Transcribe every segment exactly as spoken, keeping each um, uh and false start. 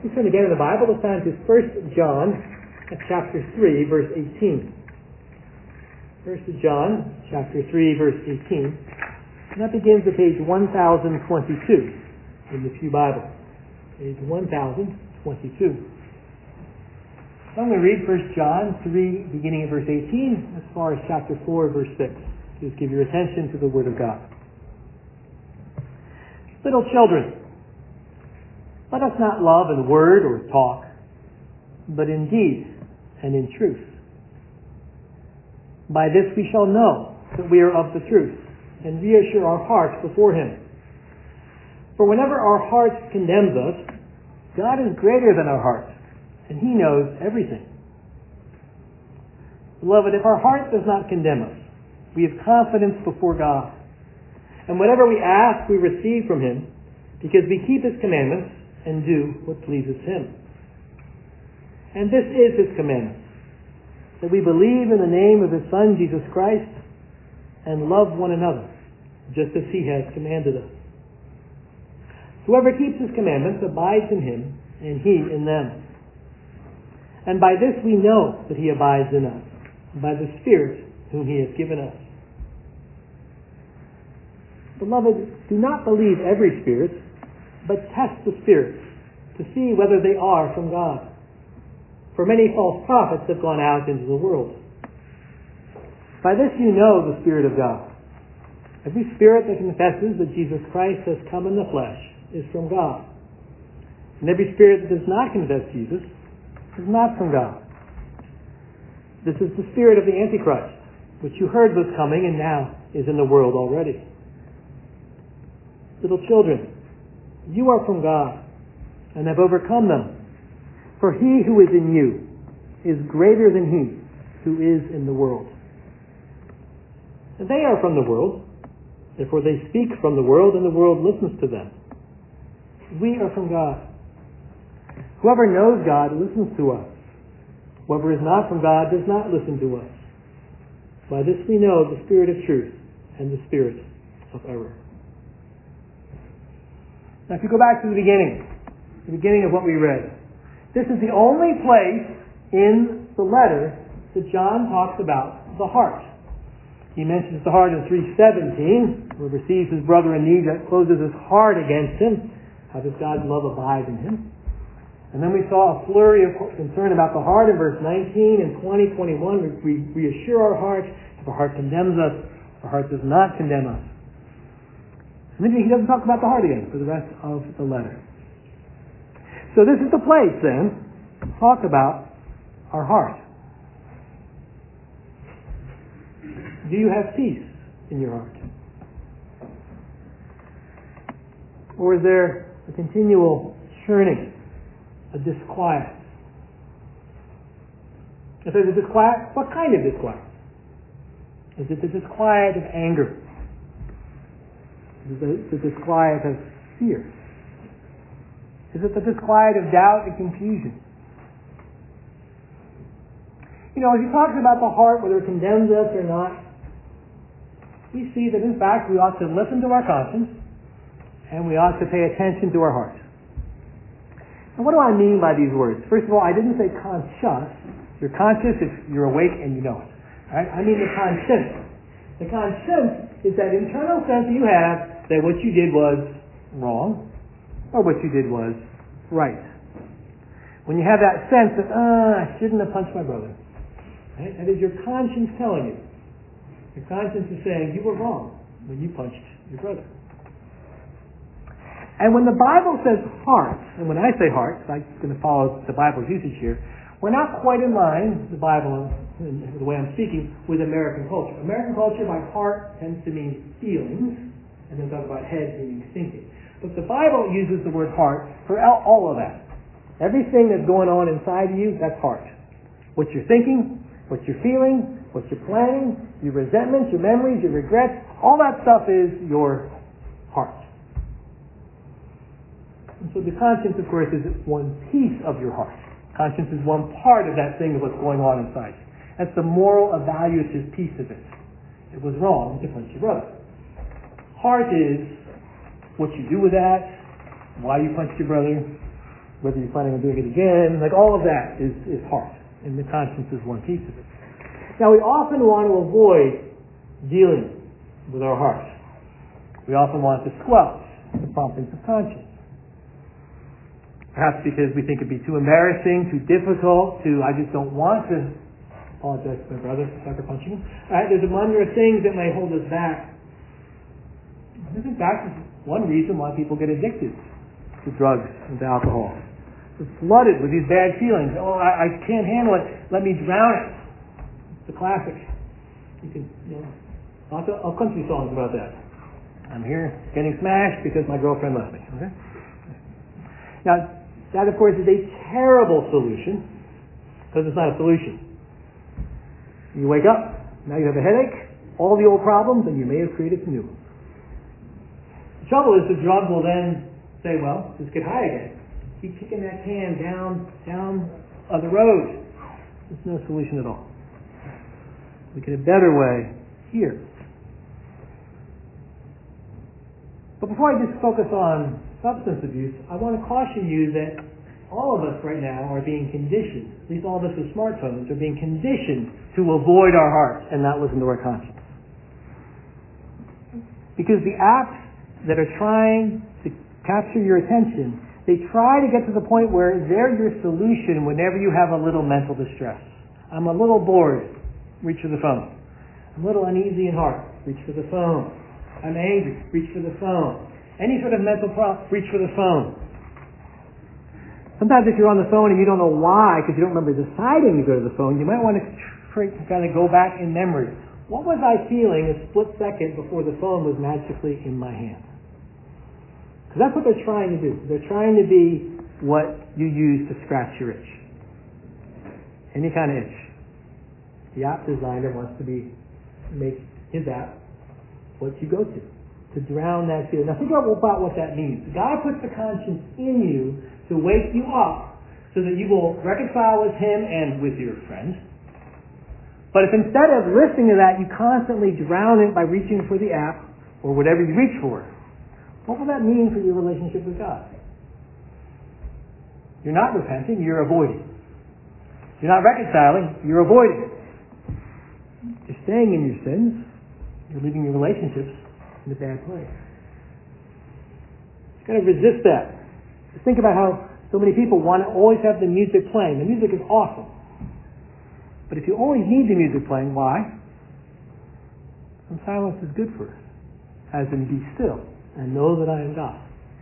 We turn again in the Bible, this time to First John chapter three, verse eighteen. First John chapter three, verse eighteen. And that begins at page one thousand twenty-two in the Pew Bible. Page one thousand twenty-two. I'm going to read First John three, beginning at verse eighteen, as far as chapter four, verse six. Just give your attention to the Word of God. Little children, let us not love in word or talk, but in deed and in truth. By this we shall know that we are of the truth, and reassure our hearts before Him. For whenever our heart condemns us, God is greater than our heart, and He knows everything. Beloved, if our heart does not condemn us, we have confidence before God. And whatever we ask, we receive from Him, because we keep His commandments and do what pleases Him. And this is His commandment, that we believe in the name of His Son, Jesus Christ, and love one another, just as He has commanded us. Whoever keeps His commandments abides in Him, and He in them. And by this we know that He abides in us, by the Spirit whom He has given us. Beloved, do not believe every spirit, but test the spirits to see whether they are from God. For many false prophets have gone out into the world. By this you know the Spirit of God. Every spirit that confesses that Jesus Christ has come in the flesh is from God. And every spirit that does not confess Jesus is not from God. This is the spirit of the Antichrist, which you heard was coming and now is in the world already. Little children, you are from God and have overcome them. For he who is in you is greater than he who is in the world. And they are from the world, therefore they speak from the world, and the world listens to them. We are from God. Whoever knows God listens to us. Whoever is not from God does not listen to us. By this we know the spirit of truth and the spirit of error. Now if you go back to the beginning, the beginning of what we read, this is the only place in the letter that John talks about the heart. He mentions the heart in three seventeen, whoever sees his brother in need that closes his heart against him, how does God's love abide in him? And then we saw a flurry of concern about the heart in verse nineteen and twenty, twenty-one. We reassure our heart. If our heart condemns us, our heart does not condemn us. And then he doesn't talk about the heart again for the rest of the letter. So this is the place, then, to talk about our heart. Do you have peace in your heart? Or is there a continual churning, a disquiet? If there's a disquiet, what kind of disquiet? Is it the disquiet of anger? Is it the disquiet of fear? Is it the disquiet of doubt and confusion? You know, as he talks about the heart, whether it condemns us or not, we see that in fact we ought to listen to our conscience and we ought to pay attention to our heart. And what do I mean by these words? First of all, I didn't say conscious. You're conscious if you're awake and you know it. Right? I mean the conscience. The conscience is that internal sense you have that what you did was wrong or what you did was right. When you have that sense that, ah, I shouldn't have punched my brother. Right? That is your conscience telling you. Your conscience is saying you were wrong when you punched your brother. And when the Bible says heart, and when I say heart, I'm going to follow the Bible's usage here, we're not quite in line, the Bible, in the way I'm speaking, with American culture. American culture, by heart, tends to mean feelings, and then talk about head meaning thinking. But the Bible uses the word heart for all of that. Everything that's going on inside of you, that's heart. What you're thinking, what you're feeling, what you're planning, your resentments, your memories, your regrets, all that stuff is your heart. And so the conscience, of course, is one piece of your heart. Conscience is one part of that thing of what's going on inside. That's the moral evaluative piece of it. It was wrong to punch your brother. Heart is what you do with that, why you punched your brother, whether you're planning on doing it again, like all of that is, is heart. And the conscience is one piece of it. Now, we often want to avoid dealing with our heart. We often want to squelch the promptings of conscience. Perhaps because we think it'd be too embarrassing, too difficult, too, I just don't want to apologize to my brother for sucker punching him. Right? There's a number of things that may hold us back. This, in fact, is one reason why people get addicted to drugs and to alcohol. It's flooded with these bad feelings. Oh, I, I can't handle it. Let me drown it. It's a classic. You can, you know, lots of, of country songs about that. I'm here getting smashed because my girlfriend left me. Okay. Now, that of course is a terrible solution because it's not a solution. You wake up, now you have a headache, all the old problems, and you may have created some new ones. The trouble is the drug will then say, well, just get high again. Keep kicking that can down, down uh, the road. There's no solution at all. We get a better way here. But before I just focus on substance abuse, I want to caution you that all of us right now are being conditioned, at least all of us with smartphones, are being conditioned to avoid our hearts and not listen to our conscience. Because the apps that are trying to capture your attention, they try to get to the point where they're your solution whenever you have a little mental distress. I'm a little bored, reach for the phone. I'm a little uneasy in heart, reach for the phone. I'm angry, reach for the phone. Any sort of mental problem, reach for the phone. Sometimes if you're on the phone and you don't know why, because you don't remember deciding to go to the phone, you might want to kind of go back in memory. What was I feeling a split second before the phone was magically in my hand? Because that's what they're trying to do. They're trying to be what you use to scratch your itch. Any kind of itch. The app designer wants to be make his app what you go to, to drown that feeling. Now think about what that means. God puts the conscience in you to wake you up so that you will reconcile with Him and with your friends. But if instead of listening to that, you constantly drown it by reaching for the app or whatever you reach for, what will that mean for your relationship with God? You're not repenting, you're avoiding. You're not reconciling, you're avoiding. You're staying in your sins. You're leaving your relationships in a bad place. You've got to resist that. Just think about how so many people want to always have the music playing. The music is awesome. But if you always need the music playing, why? Some silence is good for us. As in, be still and know that I am God.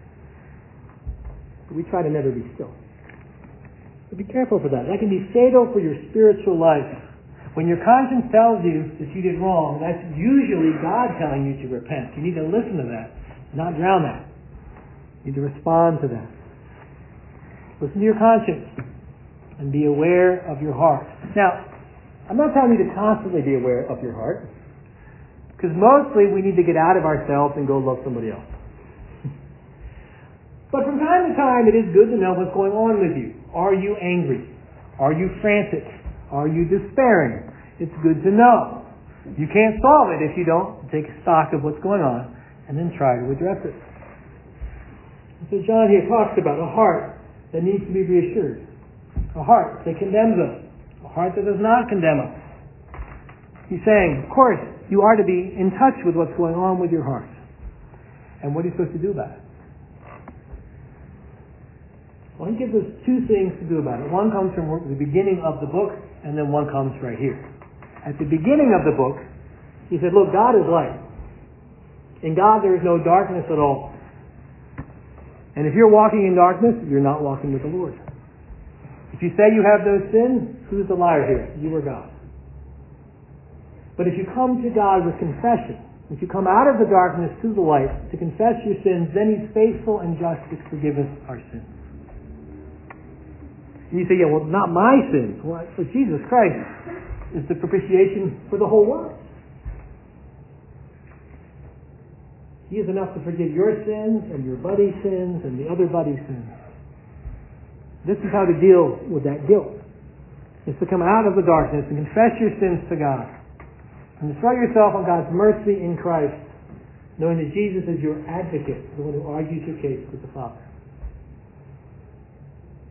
But we try to never be still. So be careful for that. That can be fatal for your spiritual life. When your conscience tells you that you did wrong, that's usually God telling you to repent. You need to listen to that, not drown that. You need to respond to that. Listen to your conscience and be aware of your heart. Now, I'm not telling you to constantly be aware of your heart, because mostly we need to get out of ourselves and go love somebody else. But from time to time, it is good to know what's going on with you. Are you angry? Are you frantic? Are you despairing? It's good to know. You can't solve it if you don't take stock of what's going on and then try to address it. So John here talks about a heart that needs to be reassured. A heart that condemns us. A heart that does not condemn us. He's saying, of course, you are to be in touch with what's going on with your heart. And what are you supposed to do about it? Well, he gives us two things to do about it. One comes from the beginning of the book, and then one comes right here. At the beginning of the book, he said, look, God is light. In God there is no darkness at all. And if you're walking in darkness, you're not walking with the Lord. If you say you have those sins, who's the liar here? You or God. But if you come to God with confession, if you come out of the darkness to the light to confess your sins, then He's faithful and just to forgive us our sins. And you say, yeah, well, not my sins. Well, but Jesus Christ is the propitiation for the whole world. He is enough to forgive your sins and your buddy's sins and the other buddy's sins. This is how to deal with that guilt. It's to come out of the darkness and confess your sins to God. And to throw yourself on God's mercy in Christ, knowing that Jesus is your advocate, the one who argues your case with the Father.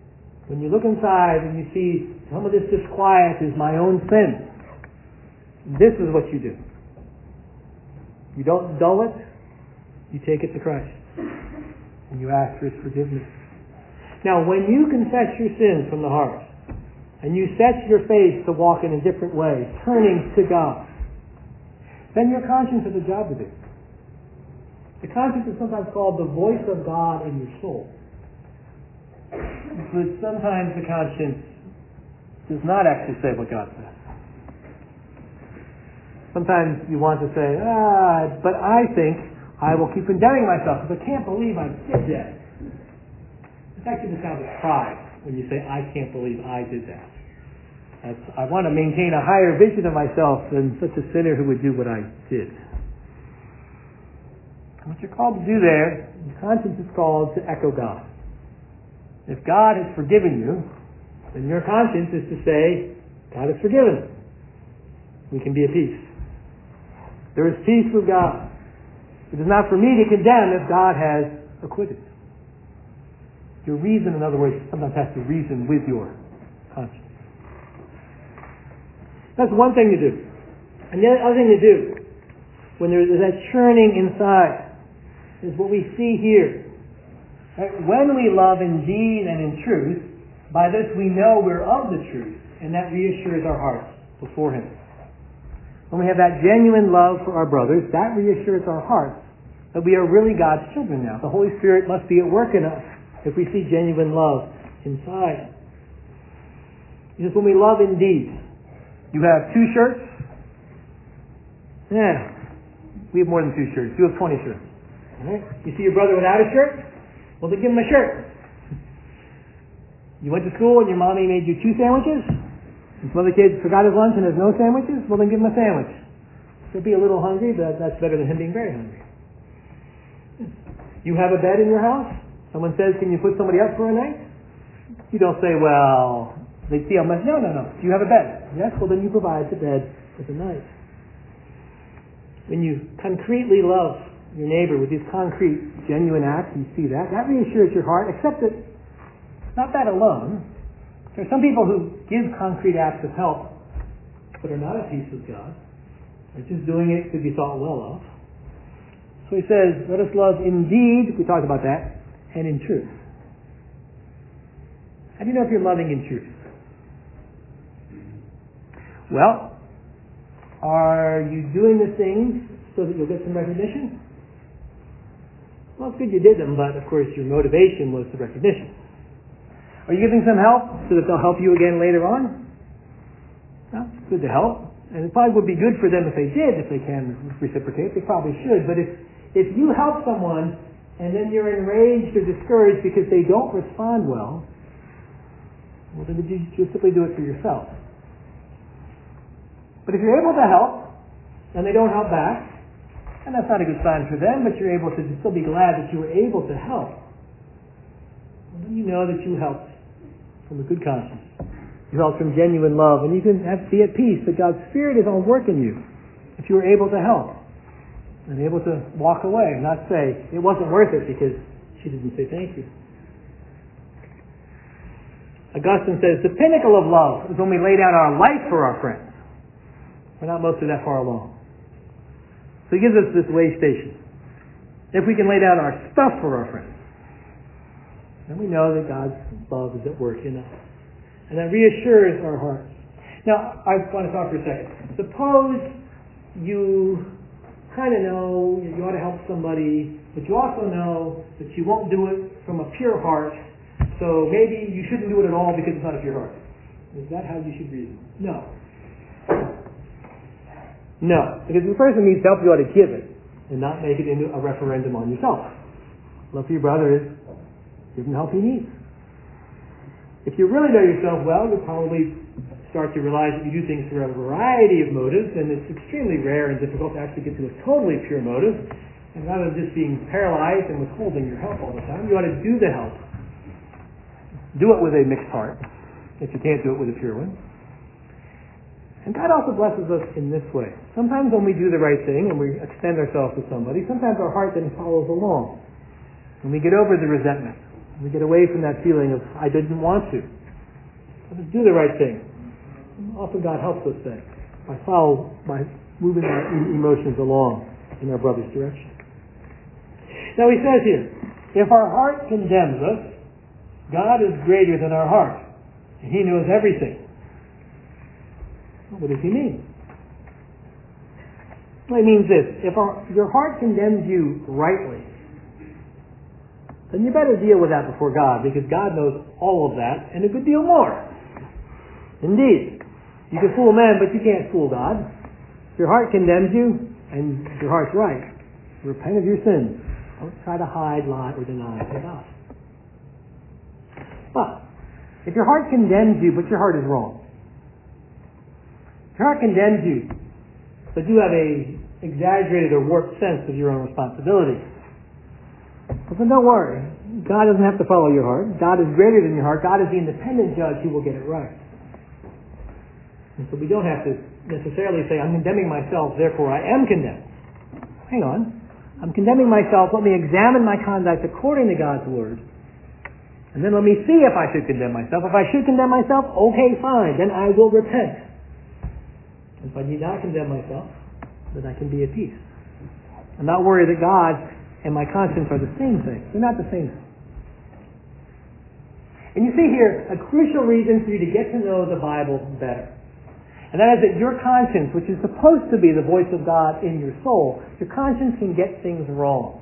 When you look inside and you see some of this disquiet is my own sin, this is what you do. You don't dull it, you take it to Christ. And you ask for His forgiveness. Now, when you confess your sins from the heart, and you set your face to walk in a different way, turning to God, then your conscience has a job to do. The conscience is sometimes called the voice of God in your soul. But sometimes the conscience does not actually say what God says. Sometimes you want to say, ah, but I think I will keep condemning myself because I can't believe I did that. It's actually the sound of pride when you say, I can't believe I did that. That's, I want to maintain a higher vision of myself than such a sinner who would do what I did. What you're called to do there, your conscience is called to echo God. If God has forgiven you, then your conscience is to say, God has forgiven. We can be at peace. There is peace with God. It is not for me to condemn if God has acquitted. Your reason, in other words, sometimes has to reason with your conscience. That's one thing to do. And the other thing to do, when there's that churning inside, is what we see here. Right? When we love in deed and in truth, by this we know we're of the truth, and that reassures our hearts before Him. When we have that genuine love for our brothers, that reassures our hearts that we are really God's children now. The Holy Spirit must be at work in us if we see genuine love inside. Because when we love in deed, you have two shirts? Yeah. We have more than two shirts. You have twenty shirts. Right? You see your brother without a shirt? Well, then give him a shirt. You went to school and your mommy made you two sandwiches? And some other kid forgot his lunch and has no sandwiches? Well, then give him a sandwich. He'll be a little hungry, but that's better than him being very hungry. You have a bed in your house? Someone says, can you put somebody up for a night? You don't say, well, they see how much. No, no, no. Do you have a bed? Yes? Well, then you provide the bed for the night. When you concretely love your neighbor with these concrete, genuine acts, you see that. That reassures your heart, except that not that alone. There are some people who give concrete acts of help, but are not at peace with God. They're just doing it to be thought well of. So he says, let us love in deed, we talked about that, and in truth. How do you know if you're loving in truth? Well, are you doing the things so that you'll get some recognition? Well, it's good you did them, but of course your motivation was the recognition. Are you giving some help so that they'll help you again later on? Well, it's good to help. And it probably would be good for them if they did, if they can reciprocate. They probably should. But if, if you help someone and then you're enraged or discouraged because they don't respond well, well, then you just simply do it for yourself. But if you're able to help and they don't help back, and that's not a good sign for them, but you're able to still be glad that you were able to help, well, then you know that you helped from a good conscience. You helped from genuine love, and you can have, be at peace that God's Spirit is on work in you if you were able to help and able to walk away and not say, it wasn't worth it because she didn't say thank you. Augustine says, the pinnacle of love is when we lay down our life for our friends. We're not mostly that far along. So he gives us this way station. If we can lay down our stuff for our friends, then we know that God's love is at work in us. And that reassures our hearts. Now, I want to talk for a second. Suppose you kind of know you ought to help somebody, but you also know that you won't do it from a pure heart, so maybe you shouldn't do it at all because it's not a pure heart. Is that how you should reason? No. No. Because if the person needs help, you ought to give it and not make it into a referendum on yourself. Love for your brother is give him the help he needs. If you really know yourself well, you'll probably start to realize that you do things for a variety of motives, and it's extremely rare and difficult to actually get to a totally pure motive. And rather than just being paralyzed and withholding your help all the time, you ought to do the help. Do it with a mixed heart, if you can't do it with a pure one. And God also blesses us in this way. Sometimes when we do the right thing and we extend ourselves to somebody, sometimes our heart then follows along. And we get over the resentment. We get away from that feeling of, I didn't want to. Let's do the right thing. Often God helps us then by follow, by moving our emotions along in our brother's direction. Now he says here, if our heart condemns us, God is greater than our heart, and He knows everything. What does He mean? Well, it means this: if our, your heart condemns you rightly, then you better deal with that before God, because God knows all of that and a good deal more. Indeed, you can fool men, but you can't fool God. If your heart condemns you, and your heart's right, repent of your sins. Don't try to hide, lie, or deny to God. But if your heart condemns you, but your heart is wrong, if your heart condemns you, but you have a exaggerated or warped sense of your own responsibility, well, then don't worry. God doesn't have to follow your heart. God is greater than your heart. God is the independent judge who will get it right. And so we don't have to necessarily say, I'm condemning myself, therefore I am condemned. Hang on. I'm condemning myself. Let me examine my conduct according to God's Word. And then let me see if I should condemn myself. If I should condemn myself, okay, fine. Then I will repent. If I need not condemn myself, then I can be at peace. I'm not worried that God and my conscience are the same thing. They're not the same thing. And you see here a crucial reason for you to get to know the Bible better. And that is that your conscience, which is supposed to be the voice of God in your soul, your conscience can get things wrong.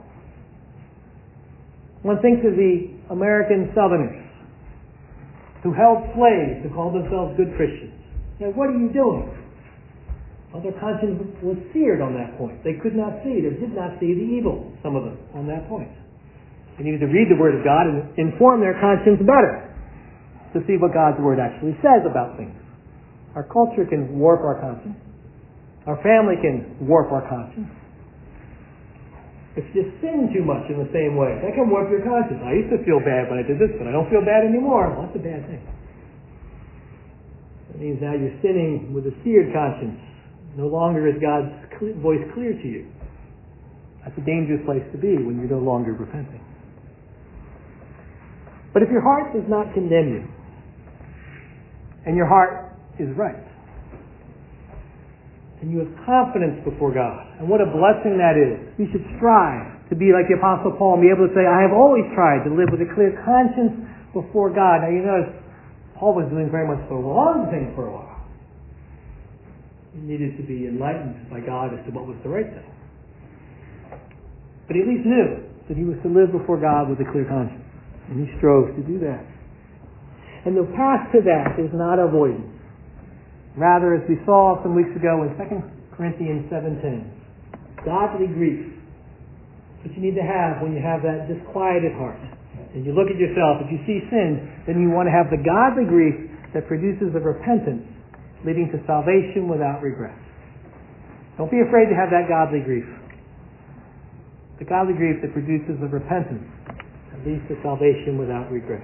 One thinks of the American Southerners who held slaves who called themselves good Christians. Now, what are you doing? Well, their conscience was seared on that point. They could not see, they did not see the evil, some of them, on that point. They needed to read the Word of God and inform their conscience better to see what God's Word actually says about things. Our culture can warp our conscience. Our family can warp our conscience. If you sin too much in the same way, that can warp your conscience. I used to feel bad when I did this, but I don't feel bad anymore. Well, that's a bad thing. That means now you're sinning with a seared conscience. No longer is God's voice clear to you. That's a dangerous place to be when you're no longer repenting. But if your heart does not condemn you, and your heart is right, and you have confidence before God, and what a blessing that is. You should strive to be like the Apostle Paul and be able to say, I have always tried to live with a clear conscience before God. Now you notice, Paul was doing very much the wrong thing for a while. He needed to be enlightened by God as to what was the right thing. But he at least knew that he was to live before God with a clear conscience. And he strove to do that. And the path to that is not avoidance. Rather, as we saw some weeks ago in Second Corinthians seven ten, godly grief. What you need to have when you have that disquieted heart. And you look at yourself, if you see sin, then you want to have the godly grief that produces a repentance leading to salvation without regret. Don't be afraid to have that godly grief. The godly grief that produces a repentance that leads to salvation without regret.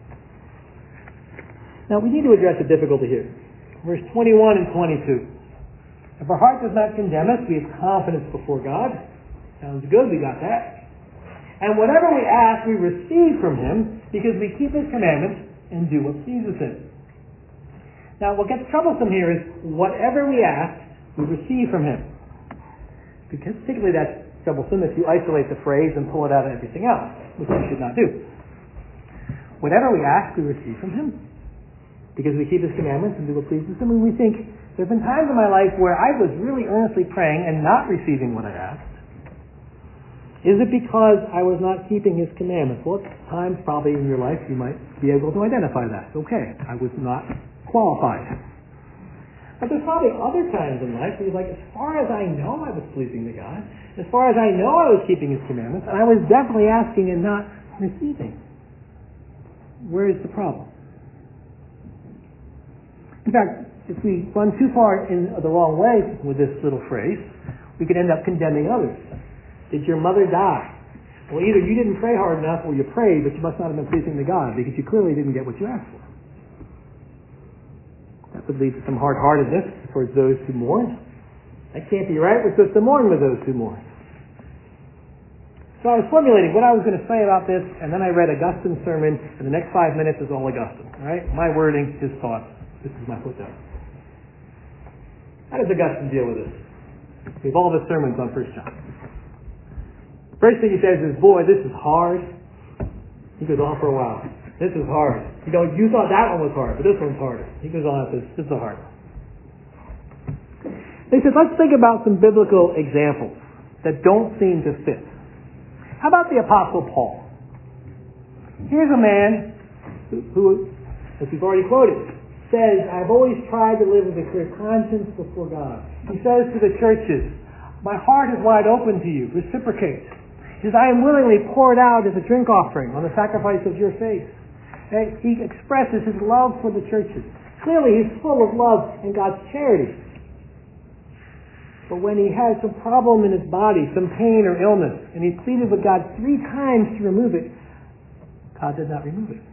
Now, we need to address a difficulty here. Verse twenty-one and twenty-two. If our heart does not condemn us, we have confidence before God. Sounds good, we got that. And whatever we ask, we receive from Him because we keep His commandments and do what pleases Him. Now, what gets troublesome here is whatever we ask, we receive from Him. Because particularly that's troublesome if you isolate the phrase and pull it out of everything else, which you should not do. Whatever we ask, we receive from Him. Because we keep His commandments and do what pleases Him. And we think, there have been times in my life where I was really earnestly praying and not receiving what I asked. Is it because I was not keeping His commandments? Well, at times probably in your life you might be able to identify that. Okay, I was not qualified. But there's probably other times in life where you're like, as far as I know I was pleasing to God, as far as I know I was keeping His commandments, and I was definitely asking and not receiving. Where is the problem? In fact, if we run too far in the wrong way with this little phrase, we could end up condemning others. Did your mother die? Well, either you didn't pray hard enough or you prayed, but you must not have been pleasing to God because you clearly didn't get what you asked for. That would lead to some hard-heartedness towards those who mourn. That can't be right. We're supposed to mourn with those who mourn. So I was formulating what I was going to say about this, and then I read Augustine's sermon, and the next five minutes is all Augustine. All right? My wording, his thoughts. This is my footnote. How does Augustine deal with this? We have all of his sermons on First John. First thing he says is, boy, this is hard. He goes on for a while. This is hard. You know, you thought that one was hard, but this one's harder. He goes on and says, this is a hard one. He says, let's think about some biblical examples that don't seem to fit. How about the Apostle Paul? Here's a man who, who as we've already quoted, says, I've always tried to live with a clear conscience before God. He says to the churches, my heart is wide open to you. Reciprocate. He says, I am willingly poured out as a drink offering on the sacrifice of your faith. And he expresses his love for the churches. Clearly, he's full of love and God's charity. But when he had some problem in his body, some pain or illness, and he pleaded with God three times to remove it, God did not remove it.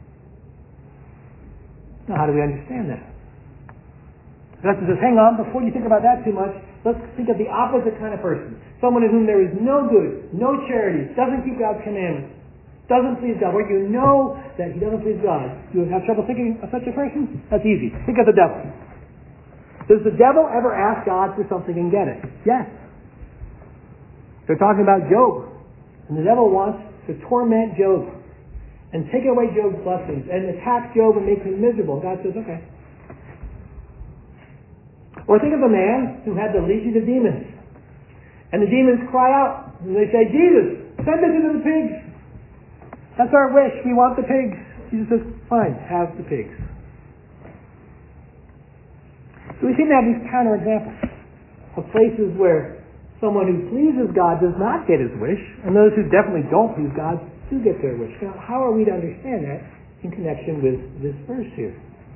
Now, how do we understand that? Augustine says, hang on, before you think about that too much, let's think of the opposite kind of person. Someone in whom there is no good, no charity, doesn't keep God's commandments, doesn't please God. Where you know that he doesn't please God, you have trouble thinking of such a person? That's easy. Think of the devil. Does the devil ever ask God for something and get it? Yes. They're talking about Job. And the devil wants to torment Job and take away Job's blessings and attack Job and make him miserable. God says, okay. Or think of a man who had the legion of demons. And the demons cry out. And they say, Jesus, send us into the pigs. That's our wish. We want the pigs. Jesus says, fine, have the pigs. So we seem to have these counterexamples of places where someone who pleases God does not get his wish, and those who definitely don't please God do get their wish. Now, how are we to understand that in connection with this verse here?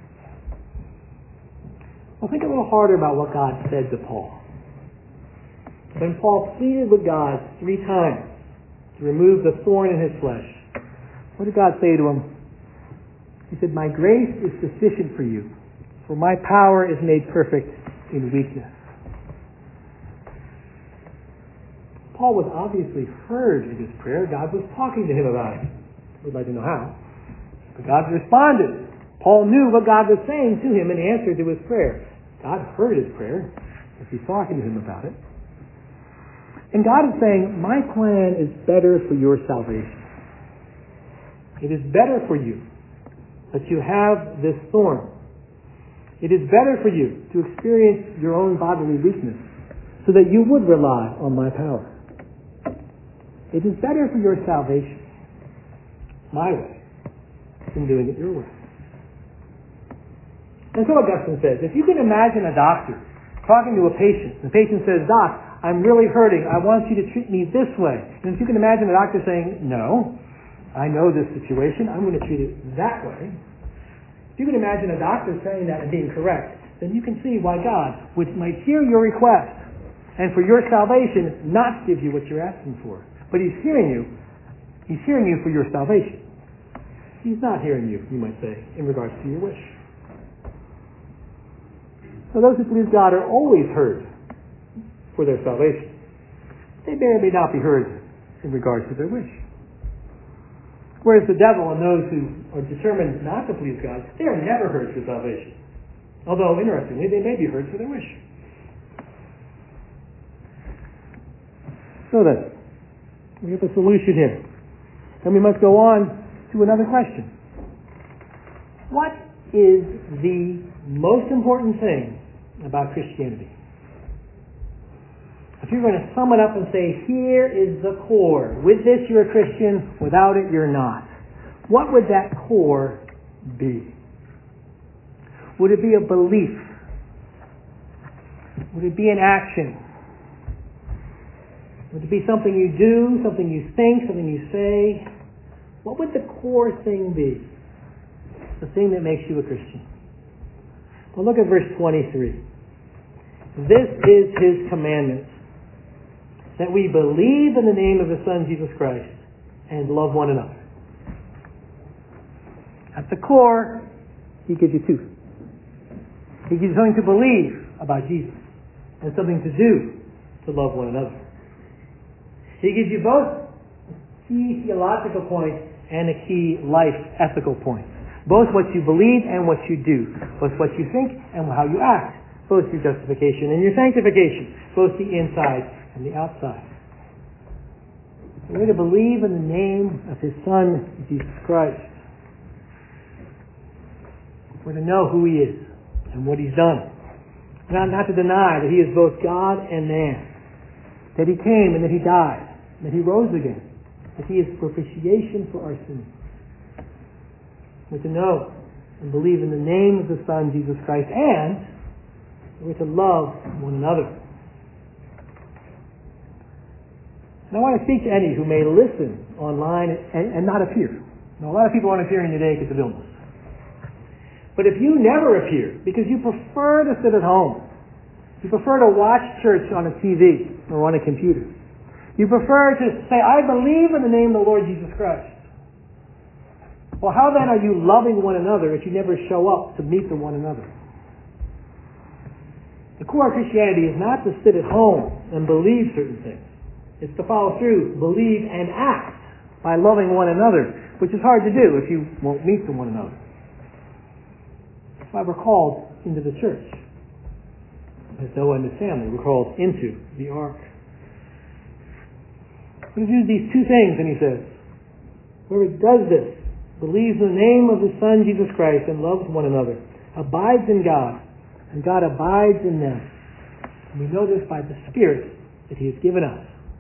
Well, think a little harder about what God said to Paul. When Paul pleaded with God three times to remove the thorn in his flesh, what did God say to him? He said, my grace is sufficient for you, for my power is made perfect in weakness. Paul was obviously heard in his prayer. God was talking to him about it. We'd like to know how. But God responded. Paul knew what God was saying to him in answer to his prayer. God heard his prayer as he's talking to him about it. And God is saying, my plan is better for your salvation. It is better for you that you have this thorn. It is better for you to experience your own bodily weakness so that you would rely on my power. It is better for your salvation, my way, than doing it your way. And so Augustine says, if you can imagine a doctor talking to a patient, and the patient says, Doc, I'm really hurting. I want you to treat me this way. And if you can imagine a doctor saying, no, I know this situation. I'm going to treat it that way. If you can imagine a doctor saying that and being correct, then you can see why God would might hear your request and for your salvation not give you what you're asking for. But he's hearing you. He's hearing you for your salvation. He's not hearing you, you might say, in regards to your wish. So those who please God are always heard for their salvation. They may or may not be heard in regards to their wish. Whereas the devil and those who are determined not to please God, they are never heard for salvation. Although, interestingly, they may be heard for their wish. So then, we have a solution here. Then we must go on to another question. What is the most important thing about Christianity? If you're going to sum it up and say, here is the core. With this, you're a Christian. Without it, you're not. What would that core be? Would it be a belief? Would it be an action? Would it be something you do, something you think, something you say? What would the core thing be? The thing that makes you a Christian. Well, look at verse twenty-three. This is his commandment, that we believe in the name of his Son, Jesus Christ, and love one another. At the core, he gives you two. He gives you something to believe about Jesus and something to do to love one another. He gives you both key theological point and a key life ethical point. Both what you believe and what you do. Both what you think and how you act. Both your justification and your sanctification. Both the inside and the outside. We're to believe in the name of His Son, Jesus Christ. We're to know who He is and what He's done. Not, not to deny that He is both God and man. That He came and that He died. That He rose again. That He is propitiation for our sins. We're to know and believe in the name of the Son, Jesus Christ, and we're to love one another. And I want to speak to any who may listen online and, and not appear. Now, a lot of people aren't appearing today because of illness. But if you never appear, because you prefer to sit at home, you prefer to watch church on a T V or on a computer, you prefer to say, I believe in the name of the Lord Jesus Christ. Well, how then are you loving one another if you never show up to meet the one another? The core of Christianity is not to sit at home and believe certain things. It's to follow through, believe, and act by loving one another, which is hard to do if you won't meet the one another. That's why we're called into the church. As Noah and his family were called into the ark. He used these two things, and he says, whoever does this, believes in the name of the Son, Jesus Christ, and loves one another, abides in God, and God abides in them. And we know this by the Spirit that He has given us.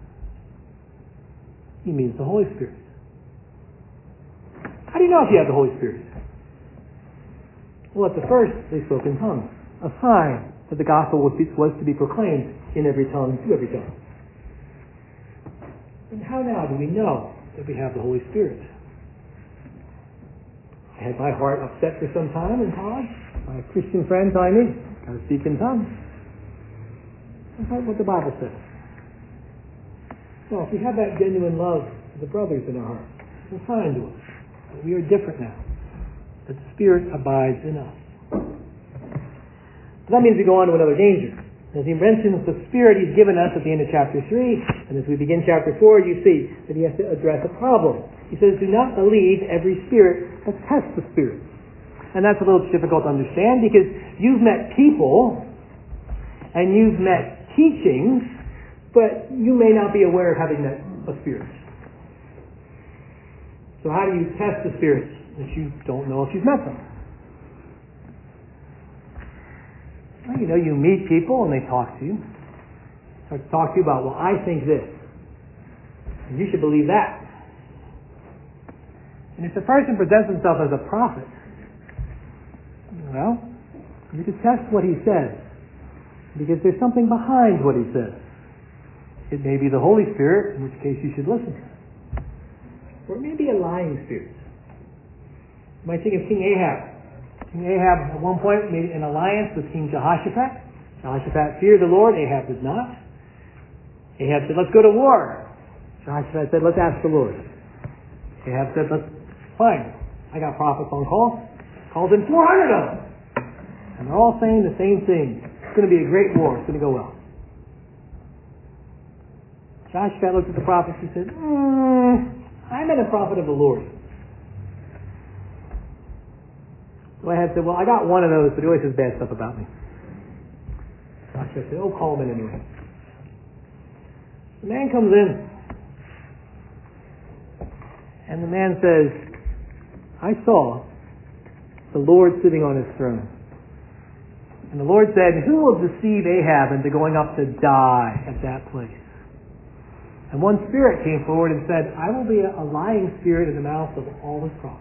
He means the Holy Spirit. How do you know if you have the Holy Spirit? Well, at the first, they spoke in tongues, a sign that the gospel was, was to be proclaimed in every tongue, to every tongue. And how now do we know that we have the Holy Spirit? I had my heart upset for some time in college. My Christian friend telling me, got to speak in tongues. That's not what the Bible says. No, if we have that genuine love for the brothers in our heart, it's a sign to us that we are different now. That the Spirit abides in us. So that means we go on to another danger. As he mentions the Spirit He's given us at the end of chapter three, and as we begin chapter four, you see that He has to address a problem. He says, do not believe every spirit, but test the spirits. And that's a little difficult to understand because you've met people and you've met teachings, but you may not be aware of having met a spirit. So how do you test the spirits if you don't know if you've met them? Well, you know, you meet people and they talk to you. Start to talk to you about, well, I think this. And you should believe that. And if the person presents himself as a prophet, well, you can test what he says. Because there's something behind what he says. It may be the Holy Spirit, in which case you should listen. Or it may be a lying spirit. You might think of King Ahab. King Ahab at one point made an alliance with King Jehoshaphat. Jehoshaphat feared the Lord. Ahab did not. Ahab said, let's go to war. Jehoshaphat said, let's ask the Lord. Ahab said, let's, fine. I got prophets on call. Called in four hundred of them. And they're all saying the same thing. It's going to be a great war. It's going to go well. Jehoshaphat looked at the prophets and said, mm, I'm a prophet of the Lord. So Ahab said, well, I got one of those, but he always says bad stuff about me. Jehoshaphat said, oh, call him in anyway. The man comes in. And the man says, I saw the Lord sitting on His throne. And the Lord said, who will deceive Ahab into going up to die at that place? And one spirit came forward and said, I will be a lying spirit in the mouth of all His prophets.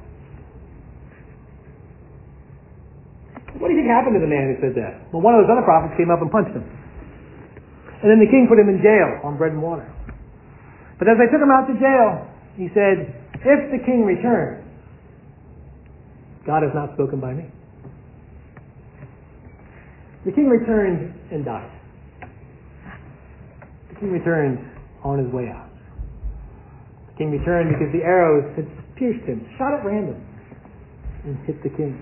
What do you think happened to the man who said that? Well, one of those other prophets came up and punched him. And then the king put him in jail on bread and water. But as they took him out to jail, he said, if the king returns, God has not spoken by me. The king returned and died. The king returned on his way out. The king returned because the arrows had pierced him, shot at random, and hit the king.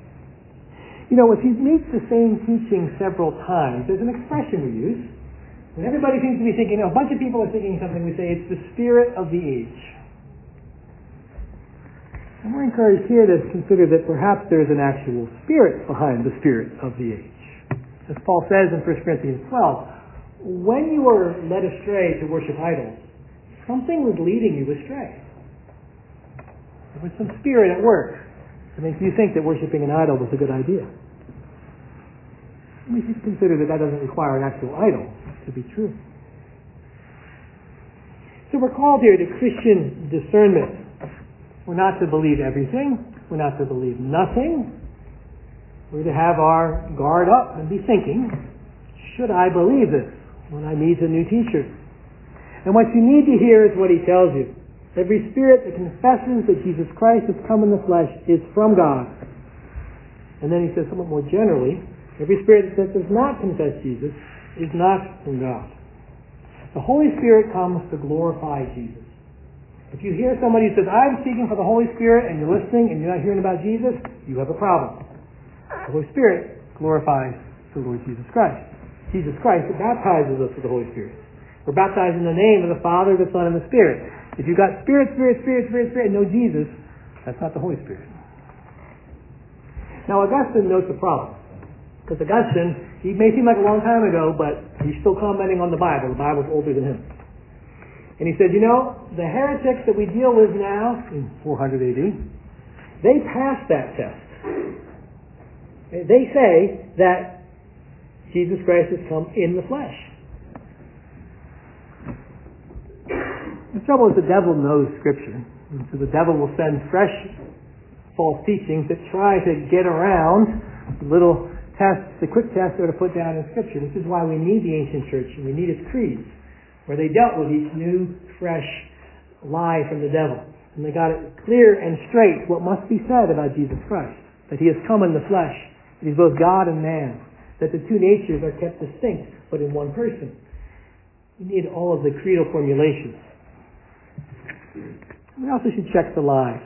You know, if you meet the same teaching several times, there's an expression we use. When everybody seems to be thinking, a bunch of people are thinking something, we say it's the spirit of the age. And we're encouraged here to consider that perhaps there is an actual spirit behind the spirit of the age. As Paul says in First Corinthians twelve, when you were led astray to worship idols, something was leading you astray. There was some spirit at work that makes you think that worshiping an idol was a good idea. We should consider that that doesn't require an actual idol to be true. So we're called here to Christian discernment. We're not to believe everything. We're not to believe nothing. We're to have our guard up and be thinking, should I believe this when I meet a new teacher? And what you need to hear is what he tells you. Every spirit that confesses that Jesus Christ has come in the flesh is from God. And then he says somewhat more generally, every spirit that does not confess Jesus is not from God. The Holy Spirit comes to glorify Jesus. If you hear somebody who says, I'm seeking for the Holy Spirit, and you're listening and you're not hearing about Jesus, you have a problem. The Holy Spirit glorifies the Lord Jesus Christ. Jesus Christ baptizes us with the Holy Spirit. We're baptized in the name of the Father, the Son, and the Spirit. If you've got Spirit, Spirit, Spirit, Spirit, Spirit, and no Jesus, that's not the Holy Spirit. Now, Augustine notes a problem. Because Augustine, he may seem like a long time ago, but he's still commenting on the Bible. The Bible's older than him. And he said, you know, the heretics that we deal with now, in four hundred A D, they passed that test. They say that Jesus Christ has come in the flesh. The trouble is the devil knows Scripture. And so the devil will send fresh false teachings that try to get around the little tests, the quick tests that are put down in Scripture. This is why we need the ancient church and we need its creeds, where they dealt with each new, fresh lie from the devil. And they got it clear and straight what must be said about Jesus Christ. That he has come in the flesh. That he's both God and man. That the two natures are kept distinct, but in one person. You need all of the creedal formulations. We also should check the lies.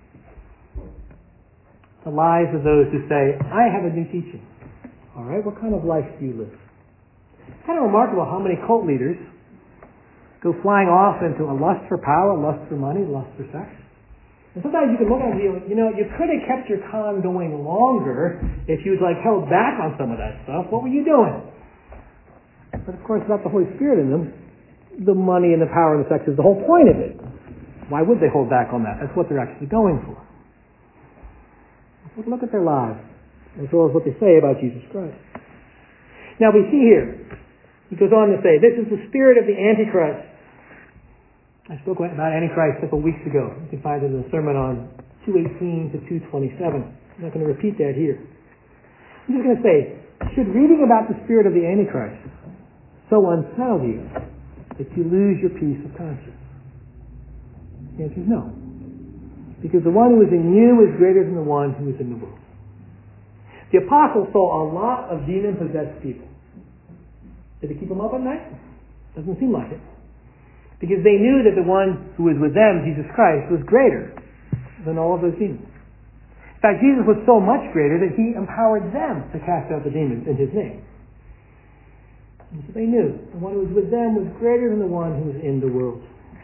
The lies of those who say, I have a new teaching. All right, what kind of life do you live? It's kind of remarkable how many cult leaders go flying off into a lust for power, lust for money, lust for sex. And sometimes you can look at it and you, you know, you could have kept your con going longer if you'd like held back on some of that stuff. What were you doing? But of course, without the Holy Spirit in them, the money and the power and the sex is the whole point of it. Why would they hold back on that? That's what they're actually going for. But look at their lives, as well as what they say about Jesus Christ. Now we see here, he goes on to say, this is the spirit of the Antichrist. I spoke about Antichrist a couple weeks ago. You can find it in the sermon on two eighteen to two twenty-seven. I'm not going to repeat that here. I'm just going to say, should reading about the spirit of the Antichrist so unsettle you that you lose your peace of conscience? The answer is no. Because the one who is in you is greater than the one who is in the world. The apostles saw a lot of demon-possessed people. Did it keep them up at night? Doesn't seem like it. Because they knew that the one who was with them, Jesus Christ, was greater than all of those demons. In fact, Jesus was so much greater that he empowered them to cast out the demons in his name. And so they knew the one who was with them was greater than the one who was in the world.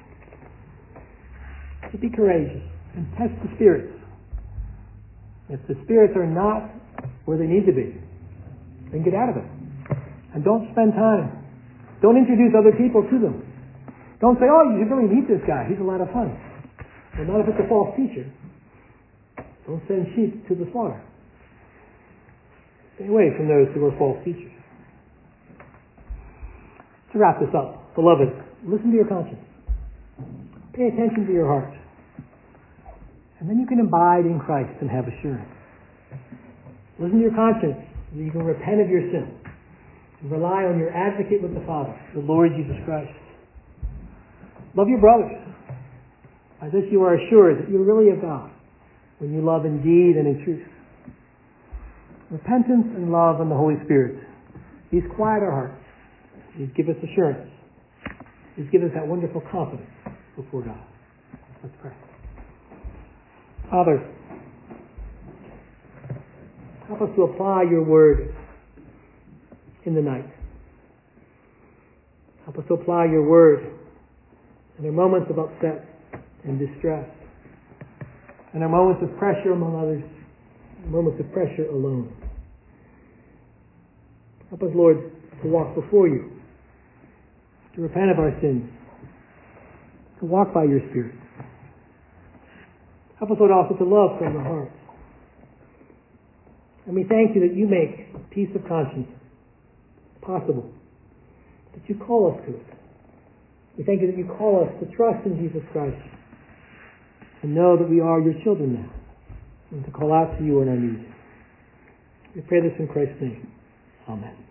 So be courageous and test the spirits. If the spirits are not where they need to be, then get out of it. And don't spend time. Don't introduce other people to them. Don't say, oh, you should really meet this guy. He's a lot of fun. Well, not if it's a false teacher. Don't send sheep to the slaughter. Stay away from those who are false teachers. To wrap this up, beloved, listen to your conscience. Pay attention to your heart. And then you can abide in Christ and have assurance. Listen to your conscience so that you can repent of your sin and rely on your advocate with the Father, the Lord Jesus Christ. Love your brothers. By this you are assured that you're really of God when you love in deed and in truth. Repentance and love and the Holy Spirit. These quiet our hearts. These give us assurance. These give us that wonderful confidence before God. Let's pray. Father, help us to apply your word in the night. Help us to apply your word in our moments of upset and distress, in our moments of pressure among others, moments of pressure alone. Help us, Lord, to walk before you, to repent of our sins, to walk by your Spirit. Help us, Lord, also to love from the heart. And we thank you that you make peace of conscience possible, that you call us to it. We thank you that you call us to trust in Jesus Christ and know that we are your children now, and to call out to you in our need. We pray this in Christ's name. Amen.